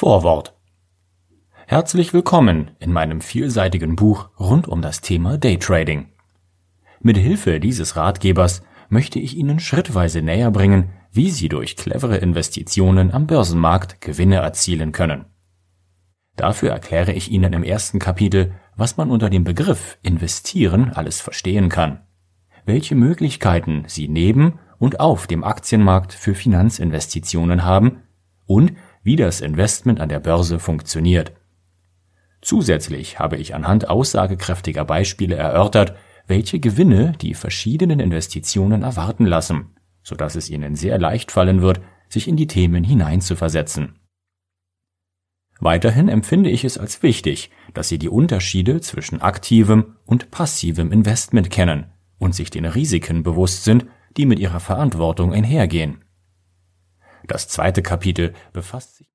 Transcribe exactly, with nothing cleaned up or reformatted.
Vorwort. Herzlich willkommen in meinem vielseitigen Buch rund um das Thema Daytrading. Mit Hilfe dieses Ratgebers möchte ich Ihnen schrittweise näher bringen, wie Sie durch clevere Investitionen am Börsenmarkt Gewinne erzielen können. Dafür erkläre ich Ihnen im ersten Kapitel, was man unter dem Begriff Investieren alles verstehen kann, welche Möglichkeiten Sie neben und auf dem Aktienmarkt für Finanzinvestitionen haben und wie das Investment an der Börse funktioniert. Zusätzlich habe ich anhand aussagekräftiger Beispiele erörtert, welche Gewinne die verschiedenen Investitionen erwarten lassen, sodass es Ihnen sehr leicht fallen wird, sich in die Themen hineinzuversetzen. Weiterhin empfinde ich es als wichtig, dass Sie die Unterschiede zwischen aktivem und passivem Investment kennen und sich den Risiken bewusst sind, die mit ihrer Verantwortung einhergehen. Das zweite Kapitel befasst sich